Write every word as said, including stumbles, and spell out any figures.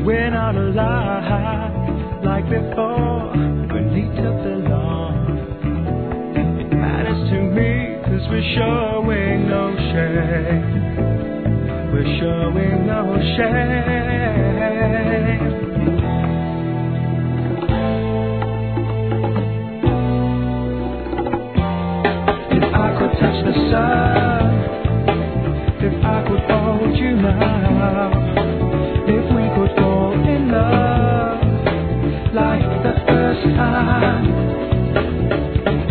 we're not alive like before. We need to belong. It matters to me, cause we're showing no shame. We're showing no shame. If I could touch the sun, if I could hold you now, if we could fall in love like the first time,